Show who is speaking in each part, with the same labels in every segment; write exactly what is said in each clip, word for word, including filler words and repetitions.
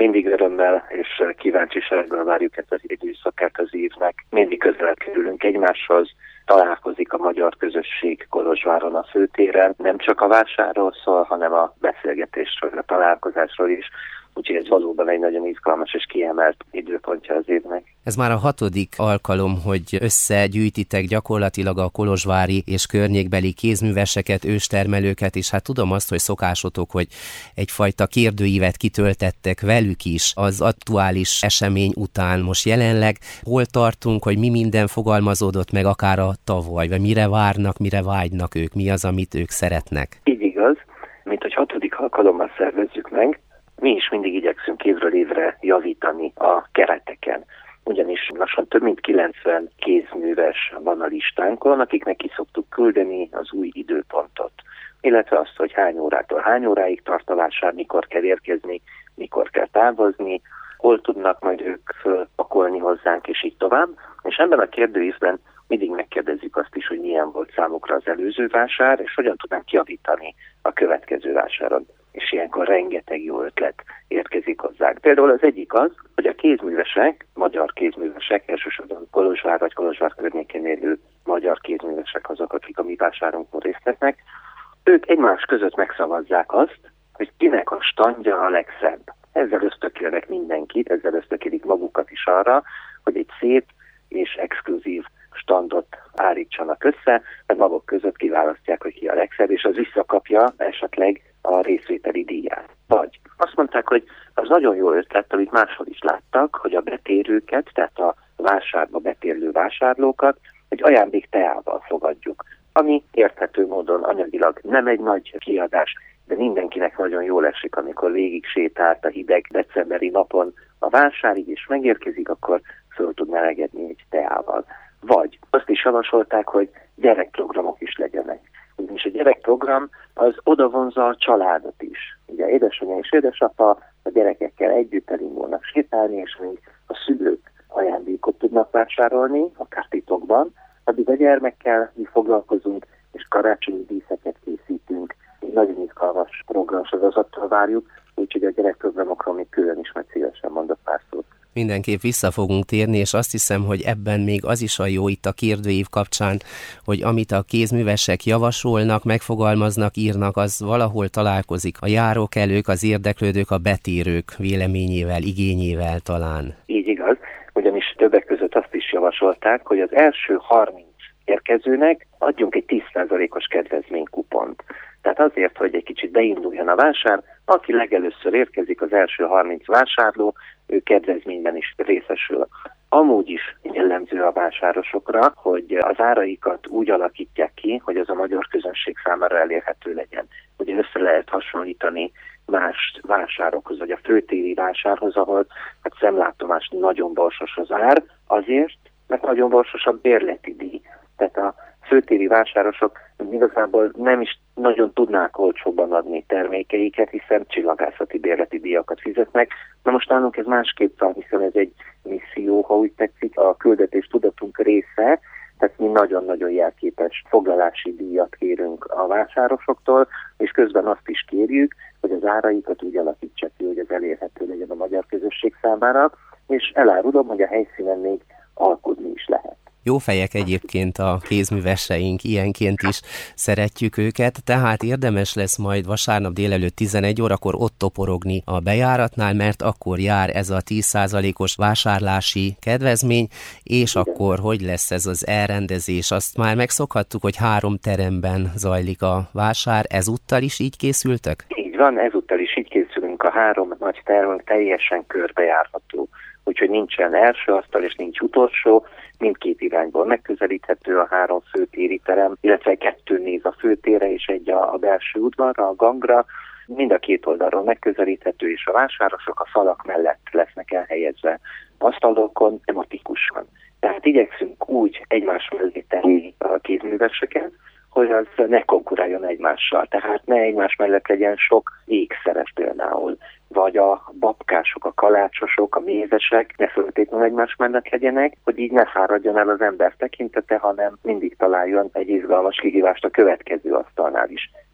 Speaker 1: mindig örömmel és kíváncsisággal várjuk ezt az időszakát az évnek. Mindig közelebb kerülünk egymáshoz, találkozik a magyar közösség Kolozsváron a főtéren. Nem csak a vásárról szól, hanem a beszélgetésről, a találkozásról is. Úgyhogy ez valóban egy nagyon izgalmas és kiemelt időpontja az évnek.
Speaker 2: Ez már a hatodik alkalom, hogy összegyűjtitek gyakorlatilag a kolozsvári és környékbeli kézműveseket, őstermelőket, és hát tudom azt, hogy szokásotok, hogy egyfajta kérdőívet kitöltettek velük is az aktuális esemény után. Most jelenleg hol tartunk, hogy mi minden fogalmazódott meg akár a tavaly, vagy mire várnak, mire vágynak ők, mi az, amit ők szeretnek?
Speaker 1: Így igaz, mint hogy hatodik alkalommal szervezzük meg, mi is mindig igyekszünk évről évre javítani a kereteken. Ugyanis lassan több mint kilencven kézműves van a listánkon, akiknek ki szoktuk küldeni az új időpontot. Illetve azt, hogy hány órától hány óráig tart a vásár, mikor kell érkezni, mikor kell távozni, hol tudnak majd ők fölpakolni hozzánk, és így tovább. És ebben a kérdőívben mindig megkérdezzük azt is, hogy milyen volt számukra az előző vásár, és hogyan tudnánk javítani a következő vásáron. És ilyenkor rengeteg jó ötlet érkezik hozzánk. Például az egyik az, hogy a kézművesek, magyar kézművesek, elsősorban Kolozsvár vagy Kolozsvár környékén élő magyar kézművesek azok, akik a mi vásárunkon részt vesznek, ők egymás között megszavazzák azt, hogy kinek a standja a legszebb. Ezzel ösztökélnek mindenkit, ezzel ösztökélik magukat is arra, hogy egy szép és exkluzív standot állítsanak össze, mert maguk között kiválasztják, hogy ki a legszebb, és az visszakapja esetleg a részvételi díját. Vagy azt mondták, hogy az nagyon jó ötlet, amit máshol is láttak, hogy a betérőket, tehát a vásárba betérlő vásárlókat egy ajándék teával fogadjuk, ami érthető módon anyagilag nem egy nagy kiadás, de mindenkinek nagyon jól esik, amikor végig sétált a hideg decemberi napon a vásárig, és megérkezik, akkor föl tud melegedni egy teával. Vagy azt is javasolták, hogy gyerekprogramok is legyenek. Ugyanis a gyerekprogram az odavonza a családot is. Ugye édesanyja és édesapa a gyerekekkel együtt elindulnak sétálni, és még a szülők ajándékot tudnak vásárolni, akár titokban, addig a gyermekkel mi foglalkozunk, és karácsonyi díszeket készítünk. Egy nagyon izgalmas programsorozattal várjuk, úgyhogy a gyerekprogramokról még külön is majd szívesen mondok pár szót.
Speaker 2: Mindenképp vissza fogunk térni, és azt hiszem, hogy ebben még az is a jó itt a kérdőív kapcsán, hogy amit a kézművesek javasolnak, megfogalmaznak, írnak, az valahol találkozik a járókelők, az érdeklődők, a betérők véleményével, igényével talán.
Speaker 1: Így igaz, ugyanis többek között azt is javasolták, hogy az első harminc érkezőnek adjunk egy tíz százalékos kedvezménykupont. Tehát azért, hogy egy kicsit beinduljon a vásár, aki legelőször érkezik, az első harminc vásárló, ő kedvezményben is részesül. Amúgy is jellemző a vásárosokra, hogy az áraikat úgy alakítják ki, hogy az a magyar közönség számára elérhető legyen. Ugye össze lehet hasonlítani más vásárokhoz, vagy a főtéri vásárhoz, ahol hát szemlátomás nagyon borsos az ár, azért, mert nagyon borsos a bérleti díj. Tehát a főtéri vásárosok igazából nem is nagyon tudnák olcsóbban adni termékeiket, hiszen csillagászati bérleti díjakat fizetnek. Na most nálunk ez másképp van, hiszen ez egy misszió, ha úgy tetszik, a küldetés tudatunk része, tehát mi nagyon-nagyon jelképes foglalási díjat kérünk a vásárosoktól, és közben azt is kérjük, hogy az áraikat úgy alakítsák ki, hogy ez elérhető legyen a magyar közösség számára, és elárulom, hogy a helyszínen még alkudni is lehet.
Speaker 2: Jó fejek egyébként a kézműveseink, ilyenként is szeretjük őket, tehát érdemes lesz majd vasárnap délelőtt tizenegy órakor ott toporogni a bejáratnál, mert akkor jár ez a tíz százalékos vásárlási kedvezmény, és akkor hogy lesz ez az elrendezés? Azt már megszokhattuk, hogy három teremben zajlik a vásár, ezúttal is így készültek?
Speaker 1: Így van, ezúttal is így készülünk, a három nagy termünk teljesen körbejárható. Úgyhogy nincsen első asztal és nincs utolsó, mindkét irányból megközelíthető a három főtéri terem, illetve kettő néz a főtérre és egy a, a belső udvarra, a gangra. Mind a két oldalról megközelíthető, és a vásárosok a falak mellett lesznek elhelyezve asztalokon, tematikusan. Tehát igyekszünk úgy egymás mellé tenni a kézműveseket, hogy az ne konkuráljon egymással. Tehát ne egymás mellett legyen sok ékszeres például, vagy a babkások, a kalácsosok, a mézesek ne föltétlenül egymás mellett legyenek, hogy így ne fáradjon el az ember tekintete, hanem mindig találjon egy izgalmas kihívást a következő asztalnál is.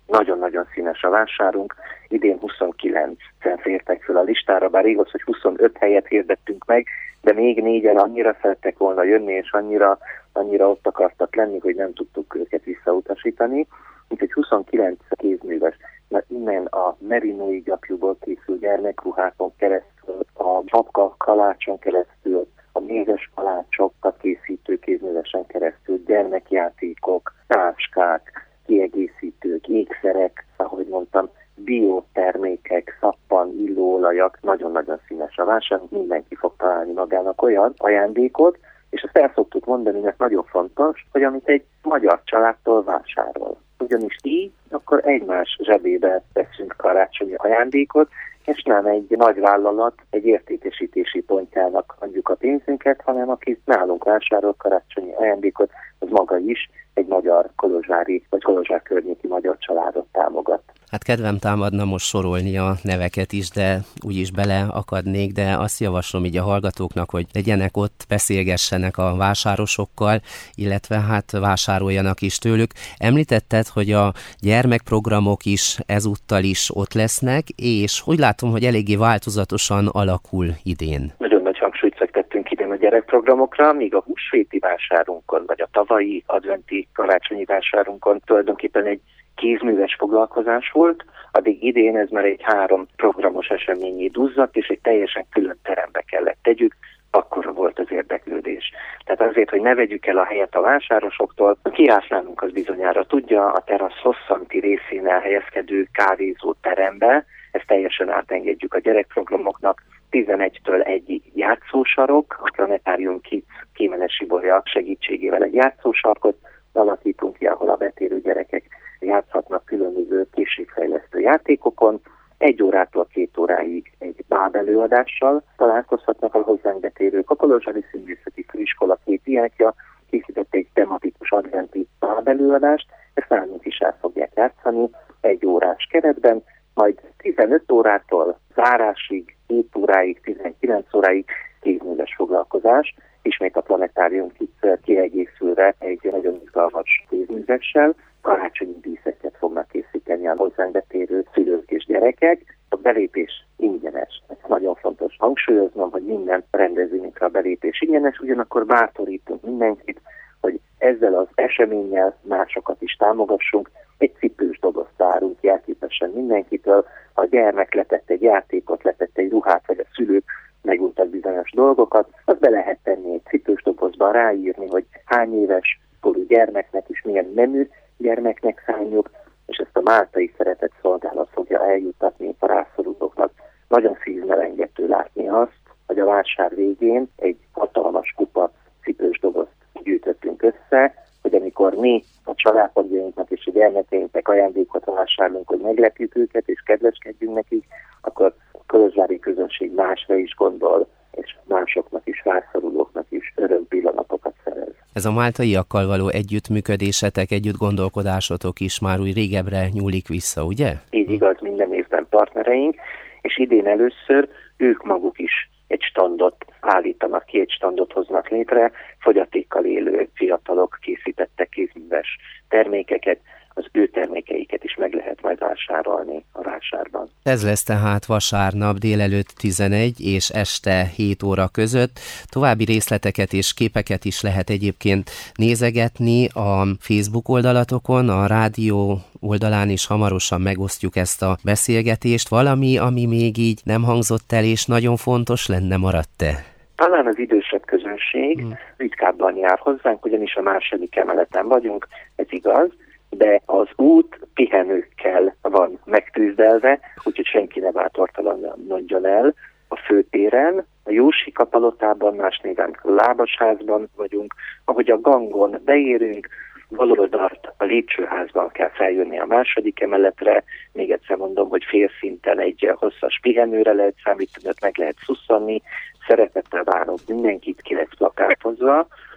Speaker 1: nagyon-nagyon színes a vásárunk. Idén huszonkilencen fértek föl a listára, bár igaz, hogy huszonöt helyet hirdettünk meg, de még négyen annyira szerettek volna jönni, és annyira, annyira ott akartak lenni, hogy nem tudtuk őket visszautasítani. Úgyhogy huszonkilenc kézműves, mert innen a merinói gyapjúból készült gyermekruhákon keresztül, a csapka kalácson keresztül, a mézes kalácsokat készítő kézművesen keresztül, gyermekjátékok, táskák, kiegészítők, ékszerek, ahogy mondtam, biotermékek, szappan, illóolajak, nagyon-nagyon színes a vásár, mindenki fog találni magának olyan ajándékot, és azt el szoktuk mondani, mert nagyon fontos, hogy amit egy magyar családtól vásárol. Ugyanis így, akkor egymás zsebébe veszünk karácsonyi ajándékot, és nem egy nagy vállalat egy értékesítési pontjának adjuk a pénzünket, hanem aki nálunk vásárol karácsonyi ajándékot, az maga is egy magyar kolozsvári vagy kolozsvár környéki magyar családot támogat.
Speaker 2: Hát kedvem támadna most sorolni a neveket is, de úgyis beleakadnék, de azt javaslom így a hallgatóknak, hogy legyenek ott, beszélgessenek a vásárosokkal, illetve hát vásároljanak is tőlük. Említetted, hogy a gyermekprogramok is ezúttal is ott lesznek, és úgy látom, hogy eléggé változatosan alakul idén.
Speaker 1: Nagyon nagy hangsúlyt fektettünk idén a gyerekprogramokra, míg a húsvéti vásárunkon, vagy a tavalyi adventi karácsonyi vásárunkon tulajdonképpen egy kézműves foglalkozás volt, addig idén ez már egy három programos eseményé duzzadt, és egy teljesen külön terembe kellett tegyük, akkora volt az érdeklődés. Tehát azért, hogy ne vegyük el a helyet a vásárosoktól, a kihasználunk az bizonyára tudja, a terasz hosszanti részén elhelyezkedő kávézó terembe, ezt teljesen átengedjük a gyerekprogramoknak, tizenegytől egyig játszósarok, a Planetárium Kids Kémenesi Borja segítségével egy játszósarkot alakítunk ki, ahol a betérő gyerekek játszhatnak különböző készségfejlesztő játékokon. Egy órától két óráig egy bábelőadással találkozhatnak a hozzánk betérők. A Kolozsvári Színművészeti Főiskola két diákja készített egy tematikus adventi bábelőadást, ezt nálunk is el fogják játszani egy órás keretben, majd tizenöt órától zárásig, hét óráig, tizenkilenc óráig kézműves foglalkozás, ismét a Planetárium Kids kiegészülve egy nagyon izgalmas kézművessel, karácsonyi díszeket fognak készíteni a hozzánk betérő szülők és gyerekek. A belépés ingyenes. Ez nagyon fontos hangsúlyoznom, hogy minden rendezvényünkre a belépés ingyenes, ugyanakkor bátorítunk mindenkit, hogy ezzel az eseménnyel másokat is támogassunk. Egy cipős dobozt várunk jelképesen mindenkitől. Ha a gyermek letett egy játékot, letett egy ruhát, vagy a szülők megújtak bizonyos dolgokat, azt be lehet tenni egy cipős dobozba, ráírni, hogy hány éves korú gyermeknek és milyen nemű gyermeknek szánjuk, és ezt a máltai szeretett szolgálat fogja eljuttatni a rászorulóknak. Nagyon szívmelengető látni azt, hogy a vásár végén egy hatalmas kupac cipős dobozt gyűjtöttünk össze, hogy amikor mi a családtagjainknak és a gyermekeinknek ajándékot vásárolunk, hogy meglepjük őket és kedveskedjünk nekik, akkor a kolozsvári közönség másra is gondol, és másoknak is, rászorulóknak is öröm pillanatokat szerez.
Speaker 2: Ez a máltaiakkal való együttműködésetek, együtt gondolkodásotok is már úgy régebbre nyúlik vissza, ugye?
Speaker 1: Így igaz, minden évben partnereink, és idén először ők maguk is egy standot állítanak ki, egy standot hoznak létre, fogyatékkal élő fiatalok készítettek kézműves termékeket, az ő termékeiket is meg lehet majd vásárolni a vásárban.
Speaker 2: Ez lesz tehát vasárnap délelőtt tizenegy és este hét óra között. További részleteket és képeket is lehet egyébként nézegetni a Facebook oldalatokon, a rádió oldalán is hamarosan megosztjuk ezt a beszélgetést. Valami, ami még így nem hangzott el, és nagyon fontos lenne, maradt-e?
Speaker 1: Talán az idősebb közönség hmm. ritkábban jár hozzánk, ugyanis a második emeleten vagyunk, ez igaz, de az út pihenőkkel van megtűzdelve, úgyhogy senki ne bátortalanodjon el. A főtéren, a Jósika palotában, más néven Lábasházban vagyunk, ahogy a gangon beérünk, baloldalt a lépcsőházban kell feljönni a második emeletre, még egyszer mondom, hogy félszinten egy hosszas pihenőre lehet számítani, meg lehet szusszanni, szeretettel várok mindenkit, ki lesz plakátozva,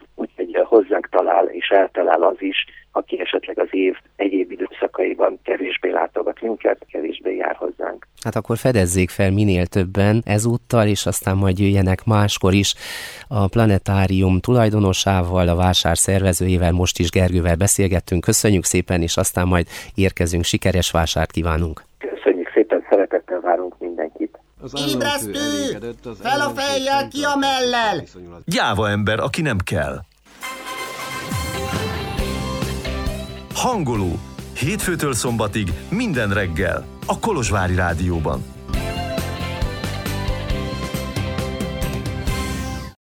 Speaker 1: úgyhogy hozzánk talál és eltalál az is, aki esetleg az év egyéb időszakaiban kevésbé látogat minket, kevésbé jár hozzánk.
Speaker 2: Hát akkor fedezzék fel minél többen ezúttal, és aztán majd jöjjenek máskor is. A Planetárium tulajdonosával, a vásár szervezőjével, most is Gergővel beszélgettünk. Köszönjük szépen, és aztán majd érkezünk. Sikeres vásárt kívánunk!
Speaker 1: Köszönjük szépen, szeretettel várunk mindenkit!
Speaker 3: Ébresztő! Fel a fejjel, ki a mellel!
Speaker 4: Gyáva ember, aki nem kell. Hangoló. Hétfőtől szombatig minden reggel a Kolozsvári Rádióban.